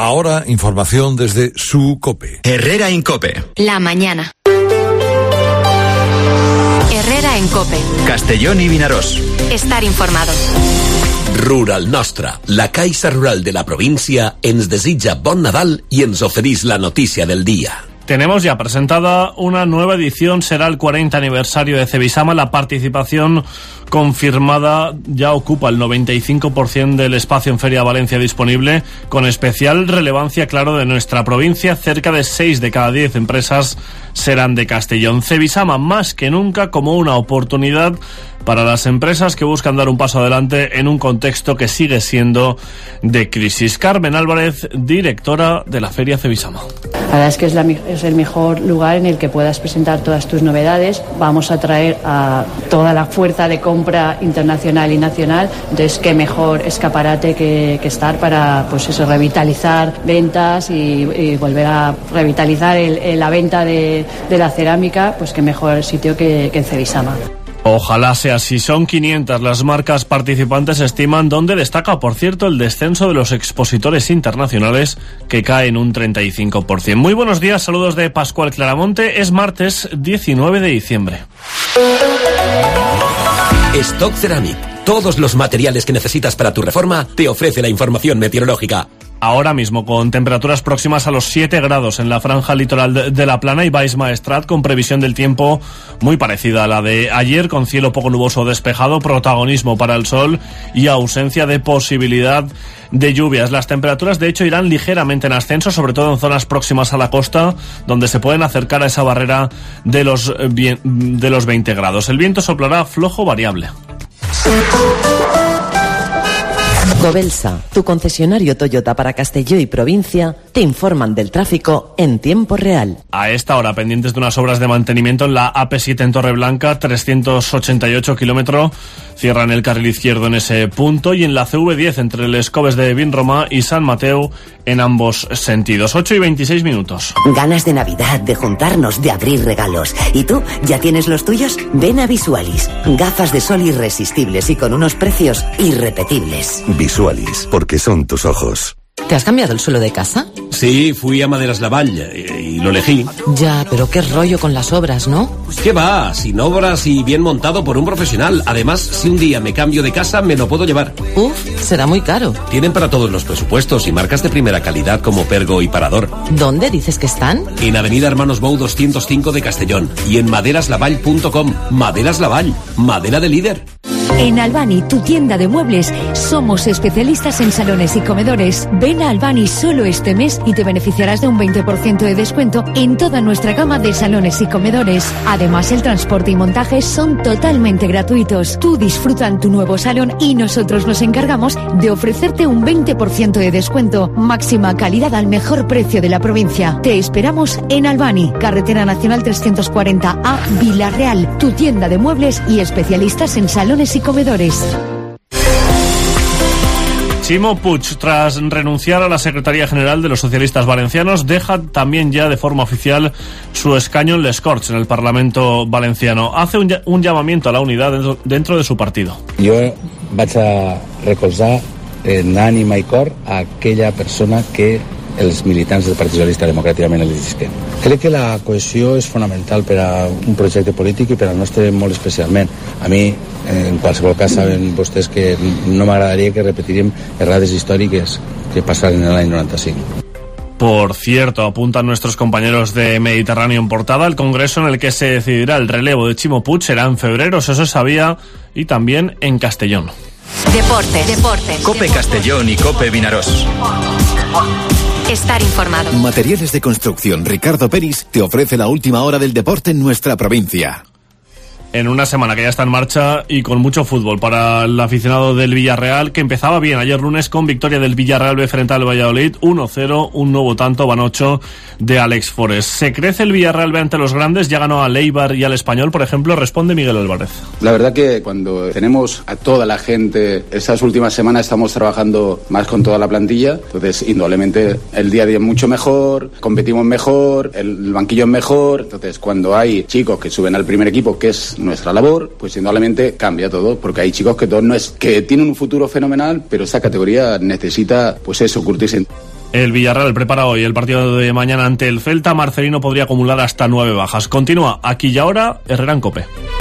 Ahora, información desde su COPE. Herrera en COPE. La mañana. Herrera en COPE. Castellón y Vinaròs. Estar informado. Rural Nostra, la Caixa Rural de la provincia, ens desitja bon Nadal y ens oferís la noticia del día. Tenemos ya presentada una nueva edición, será el 40 aniversario de Cebisama. La participación confirmada ya ocupa el 95% del espacio en Feria Valencia disponible, con especial relevancia, claro, de nuestra provincia. Cerca de 6 de cada 10 empresas serán de Castellón. Cebisama, más que nunca, como una oportunidad para las empresas que buscan dar un paso adelante en un contexto que sigue siendo de crisis. Carmen Álvarez, directora de la Feria Cebisama. La verdad es que es el mejor lugar en el que puedas presentar todas tus novedades. Vamos a traer a toda la fuerza de compra internacional y nacional. Entonces, qué mejor escaparate que estar para, pues eso, revitalizar ventas y volver a revitalizar la venta de la cerámica. Pues qué mejor sitio que en Cebisama. Ojalá sea así. Son 500 las marcas participantes, estiman, donde destaca, por cierto, el descenso de los expositores internacionales, que cae en un 35%. Muy buenos días, saludos de Pascual Claramonte. Es martes 19 de diciembre. Stock Ceramic. Todos los materiales que necesitas para tu reforma te ofrece la información meteorológica. Ahora mismo, con temperaturas próximas a los 7 grados en la franja litoral de la Plana y Baix Maestrat, con previsión del tiempo muy parecida a la de ayer, con cielo poco nuboso despejado, protagonismo para el sol y ausencia de posibilidad de lluvias. Las temperaturas, de hecho, irán ligeramente en ascenso, sobre todo en zonas próximas a la costa, donde se pueden acercar a esa barrera de los 20 grados. El viento soplará flojo variable. Cobelsa, tu concesionario Toyota para Castelló y provincia, te informan del tráfico en tiempo real. A esta hora, pendientes de unas obras de mantenimiento en la AP7 en Torreblanca, 388 kilómetros, cierran el carril izquierdo en ese punto, y en la CV10 entre el Escobes de Vinromà y San Mateu en ambos sentidos. 8 y 26 minutos. Ganas de Navidad, de juntarnos, de abrir regalos. ¿Y tú? ¿Ya tienes los tuyos? Ven a Visualis. Gafas de sol irresistibles y con unos precios irrepetibles. Visualis, porque son tus ojos. ¿Te has cambiado el suelo de casa? Sí, fui a Maderas Lavall y lo elegí. Ya, pero qué rollo con las obras, ¿no? ¿Qué va? Sin obras y bien montado por un profesional. Además, si un día me cambio de casa, me lo puedo llevar. Uf, será muy caro. Tienen para todos los presupuestos y marcas de primera calidad como Pergo y Parador. ¿Dónde dices que están? En Avenida Hermanos Bou 205 de Castellón y en maderaslavall.com. Maderas Lavall, madera de líder. En Albani, tu tienda de muebles, somos especialistas en salones y comedores. Ven a Albani solo este mes y te beneficiarás de un 20% de descuento en toda nuestra gama de salones y comedores. Además, el transporte y montaje son totalmente gratuitos. Tú disfruta en tu nuevo salón y nosotros nos encargamos de ofrecerte un 20% de descuento. Máxima calidad al mejor precio de la provincia. Te esperamos en Albani, Carretera Nacional 340A, Vila-real. Tu tienda de muebles y especialistas en salones y comedores. Ximo Puig, tras renunciar a la Secretaría General de los Socialistas Valencianos, deja también ya de forma oficial su escaño en Les Corts, en el Parlamento Valenciano. Hace un llamamiento a la unidad dentro de su partido. Jo vaig a recolzar en ànima i cor a aquella persona que els militants del Partit Socialista democràticament elegisquen. Crec que la cohesió és fonamental per a un projecte polític i per al nostre molt especialment. A mi, en qualsevol cas, saben vostès que no m'agradaria que repetiríem errades històriques que passaren en l'any 95. Por cierto, apuntan nuestros compañeros de Mediterráneo en portada, el congreso en el que se decidirá el relevo de Ximo Puig será en febrero, eso se sabía, y también en Castellón. Deporte. COPE Castellón y COPE Vinaròs. Estar informado. Materiales de construcción Ricardo Peris te ofrece la última hora del deporte en nuestra provincia. En una semana que ya está en marcha y con mucho fútbol para el aficionado del Villarreal, que empezaba bien ayer lunes con victoria del Villarreal B frente al Valladolid, 1-0, un nuevo tanto, van 8 de Alex Forés. ¿Se crece el Villarreal B ante los grandes? Ya ganó al Eibar y al Español, por ejemplo, responde Miguel Álvarez. La verdad que cuando tenemos a toda la gente, estas últimas semanas estamos trabajando más con toda la plantilla, entonces indudablemente el día a día es mucho mejor, competimos mejor, el banquillo es mejor, entonces cuando hay chicos que suben al primer equipo, que es nuestra labor, pues indudablemente cambia todo, porque hay chicos que tienen un futuro fenomenal, pero esa categoría necesita, pues eso, curtirse. El Villarreal prepara hoy el partido de mañana ante el Celta. Marcelino podría acumular hasta 9 bajas. Continúa aquí y ahora Herrera en COPE.